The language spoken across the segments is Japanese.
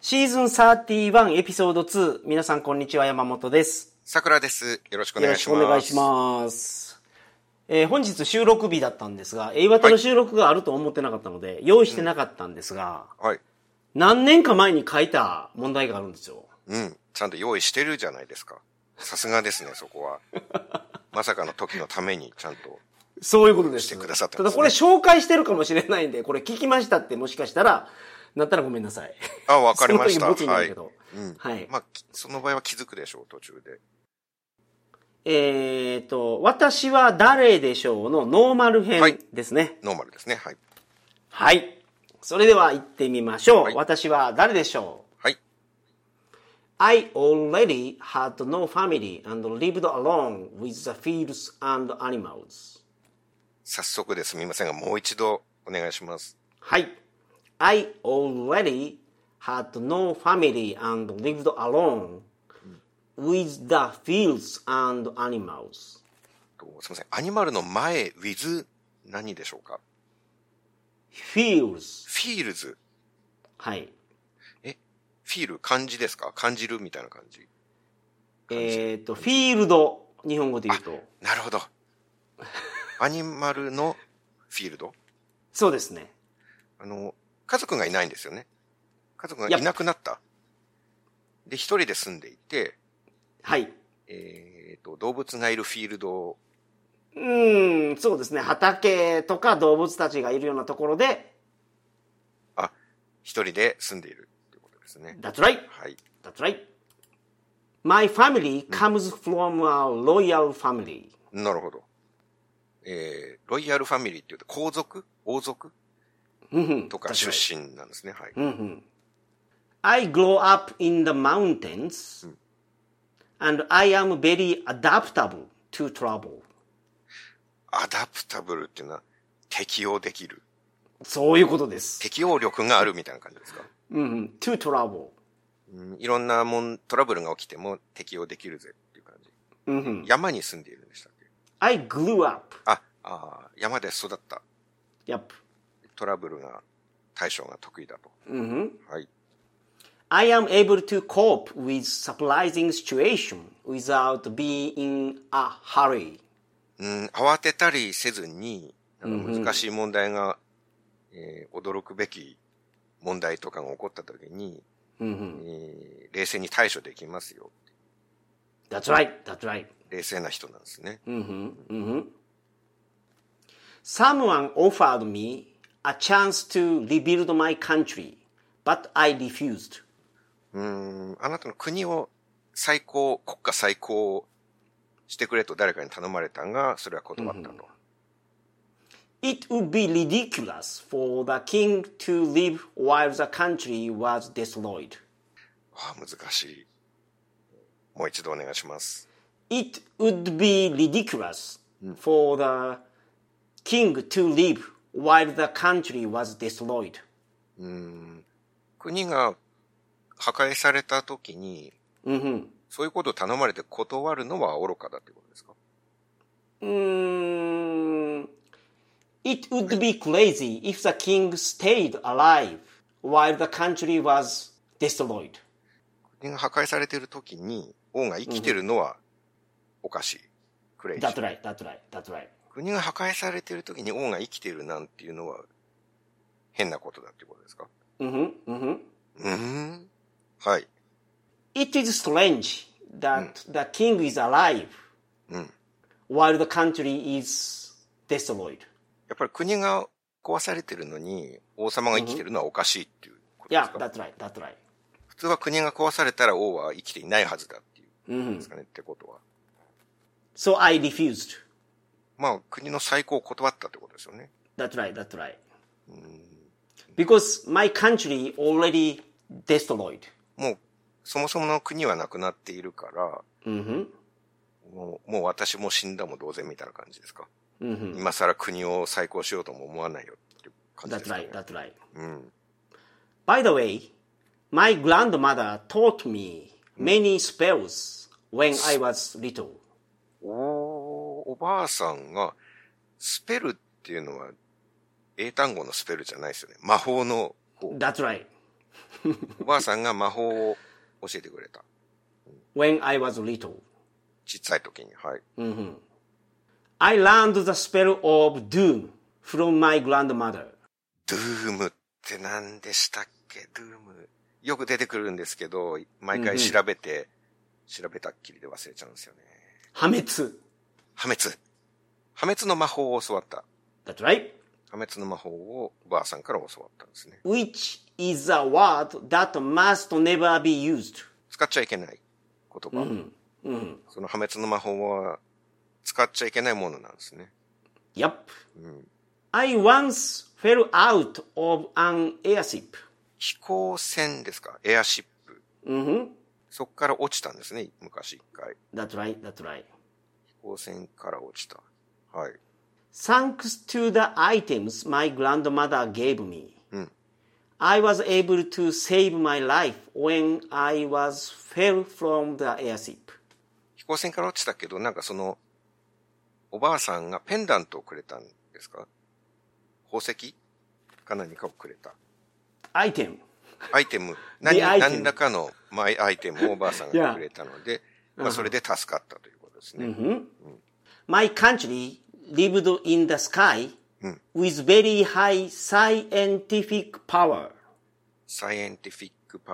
シーズン31エピソード2。皆さんこんにちは、山本です。 さくらです。よろしくお願いします。 よろしくお願いします。本日収録日だったんですが、岩手の収録があると思ってなかったので、用意してなかったんですが、 はい。 何年か前に書いた問題があるんですよ。 ちゃんと用意してるじゃないですか。さすがですね、そこは。まさかの時のためにちゃんと。 そういうことです。 してくださってたますね。 だこれ紹介してるかもしれないんで、これ聞きましたってもしかしたら、なったらごめんなさい。 あ、わかりました。 その時ボツになるけど。 はい。まあ、その場合は気づくでしょう、途中で。 私は誰でしょうのノーマル編ですね。はい、 ノーマルですね。はい。 はい。それでは行ってみましょう。 はい、 私は誰でしょう。 はい。 I already had no family and lived alone with the fields and animals. 早速ですみませんが、もう一度お願いします。 はい。I already had no family and lived alone with the fields and animals. すみません。アニマルの前、with 何でしょうか？ fields。 fields。 はい。 フィール、漢字ですか？感じるみたいな感じ。 フィールド、日本語で言うと。 なるほど。アニマルのフィールド？ そうですね。 家族がいないんですよね。家族がいなくなった。で、一人で住んでいて、 はい。 動物がいるフィールド。 そうですね。畑とか動物たちがいるようなところで。 一人で住んでいるってことですね。 That's right. はい。 That's right. My family comes from a royal family. なるほど。ロイヤルファミリーって言うと皇族？王族とか出身なんですね。はい。 I grow up in the mountains, and I am very adaptable to travel. アダプタブルっていうのは適応できる。 そういうことです。 適応力があるみたいな感じですか？ to travel. いろんなトラブルが起きても適応できるぜっていう感じ。山に住んでいるんでしたっけ？ I grew up. 山で育った。 Yep. トラブルが対処が得意だと。はい。 I am able to cope with surprising situation without being in a hurry. 慌てたりせずに、難しい問題が、驚くべき問題とかが起こったときに、冷静に対処できますよ。 That's right, that's right. 冷静な人なんですね。 Someone offered me a chance to rebuild my country, but I refused. あなたの国を国家再興してくれと誰かに頼まれたが、それは断ったと。 It would be ridiculous for the king to live while the country was destroyed. 難しい。もう一度お願いします。 It would be ridiculous for the king to live while the country was destroyed. 国が破壊されたときに、そういうことを頼まれて断るのは愚かだってことですか？ It would be crazy if the king stayed alive while the country was destroyed. 国が破壊されているときに王が生きてるのはおかしい。クレイジー。 That's right, that's right, that's right. 国が破壊されているときに王が生きているなんていうのは変なことだってことですか？はい。 It is strange that the king is alive while the country is destroyed. やっぱり国が壊されてるのに王様が生きてるのはおかしいっていうことですか？ Yeah, that's right, that's right. 普通は国が壊されたら王は生きていないはずだっていうことですかね、ってことは。 So I refused. 国の再興を断ったってことですよね。 That's right, that's right. Because my country already destroyed. もうそもそもの国はなくなっているから、もう私も死んだも同然みたいな感じですか？今更国を再興しようとも思わないよっていう感じですかね。 That's right, that's right. By the way, my grandmother taught me many spells when I was little. おばあさんがスペルっていうのは英単語のスペルじゃないですよね。魔法の。 That's right. おばあさんが魔法を教えてくれた。 when I was little. ちっちゃい時に、はい。 I learned the spell of doom from my grandmother. ドゥームって何でしたっけ？ドゥーム。よく出てくるんですけど、毎回調べたっきりで忘れちゃうんですよね。 破滅。 破滅の魔法を教わった。 That's right. 破滅の魔法をおばあさんから教わったんですね。 Which is a word that must never be used. 使っちゃいけない言葉。その破滅の魔法は使っちゃいけないものなんですね。 Yep. I once fell out of an airship. 飛行船ですか？エアシップ。そっから落ちたんですね、昔一回。 That's right. 飛行船から落ちた。はい。 Thanks to the items my grandmother gave me, I was able to save my life when I was fell from the airship. 飛行船から落ちたけど、なんかその、おばあさんがペンダントをくれたんですか？宝石か何かをくれた。アイテム。何らかのマイアイテムをおばあさんがくれたので、まあそれで助かったということですね。 My country lived in the sky with very high scientific power. サイエンティフィ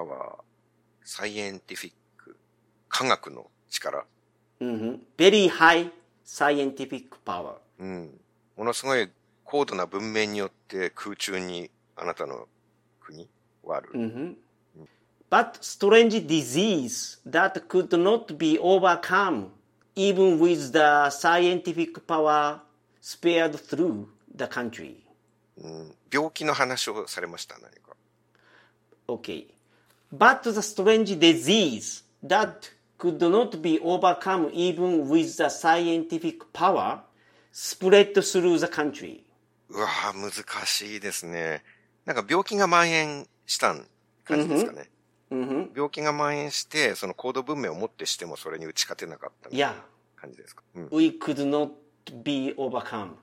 ック。科学の力。 Very high scientific power. ものすごい高度な文明によって空中にあなたの国はある。 But strange disease that could not be overcome even with the scientific power spared through the country. 病気の話をされました、何か。 Okay. But the strange disease that could not be overcome even with the scientific power spread through the country. うわぁ、難しいですね。なんか病気が蔓延した感じですかね。病気が蔓延して、その高度文明をもってしてもそれに打ち勝てなかったみたいな感じですか。 We could not be overcome.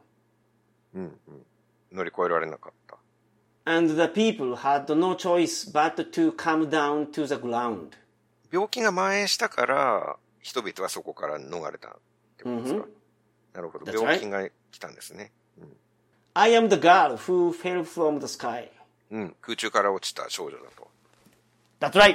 乗り越えられなかった。 And the people had no choice but to come down to the ground. 病気が蔓延したから、人々はそこから逃れたってことですか。なるほど。病気が来たんですね。 I am the girl who fell from the sky. 空中から落ちた少女だと。 That's right.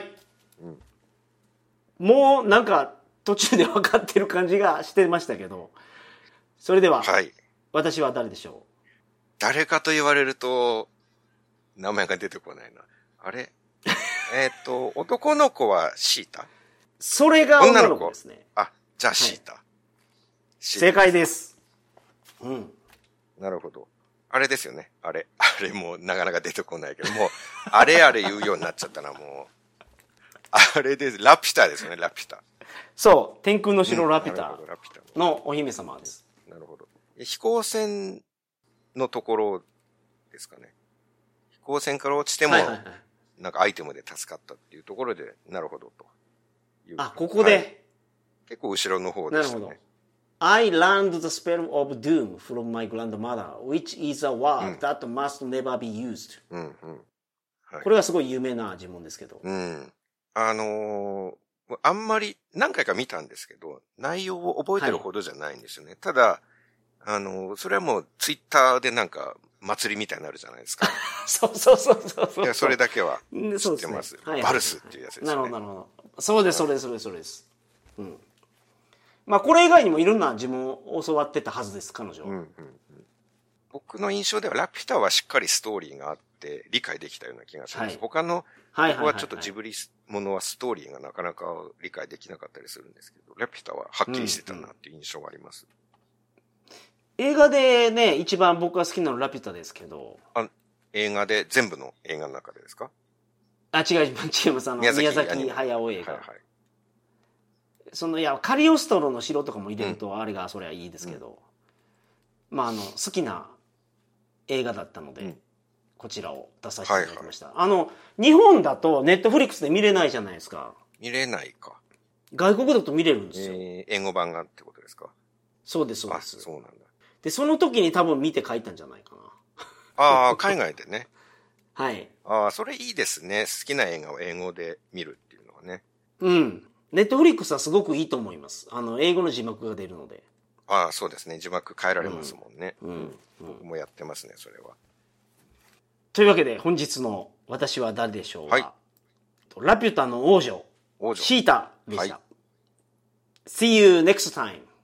もうなんか途中で分かってる感じがしてましたけど。それでは、私は誰でしょう？ 誰かと言われると、名前が出てこないな。あれ男の子はシータ？ それが女の子ですね。 あ、じゃあシータ。 正解です。 なるほど。あれですよね。あれもうなかなか出てこないけど、もう、あれ言うようになっちゃったな、もう。あれです。ラピュタですよね、ラピュタ。 そう。天空の城ラピュタのお姫様です。 なるほど。飛行船のところですかね。飛行船から落ちても、なんかアイテムで助かったっていうところで、なるほどという。 あ、ここで、 結構後ろの方でしたね。 なるほど。I learned the spell of doom from my grandmother, which is a word that must never be used. これはすごい有名な呪文ですけど。 あんまり何回か見たんですけど、内容を覚えてるほどじゃないんですよね。ただ、それはもうツイッターでなんか祭りみたいになるじゃないですか。 そう。 いや、それだけは知ってます。バルスっていうやつですね。 なるほど。そうです。まあ、これ以外にもいろんな呪文を教わってたはずです、彼女は。 僕の印象ではラピュタはしっかりストーリーがあって理解できたような気がします。他の僕はちょっとジブリものはストーリーがなかなか理解できなかったりするんですけど、ラピュタははっきりしてたなっていう印象があります。 映画でね、一番僕が好きなのはラピュタですけど。 映画で、全部の映画の中でですか？ 違います。宮崎駿映画。カリオストロの城とかも入れると、あれがそれはいいですけど、まあ好きな映画だったので、こちらを出させていただきました。日本だとネットフリックスで見れないじゃないですか。見れないか。外国だと見れるんですよ。 英語版がってことですか？ そうです。 あ、そうなんだ。 で、その時に多分見て書いたんじゃないかな。 ああ、海外でね。 はい。 ああ、それいいですね。好きな映画を英語で見るっていうのはね。 うん。ネットフリックスはすごくいいと思います。英語の字幕が出るので。 ああ、そうですね。字幕変えられますもんね。僕もやってますね、それは。 というわけで、本日の私は誰でしょうは、はい、ラピュタの王女、シータでした。はい、See you next time.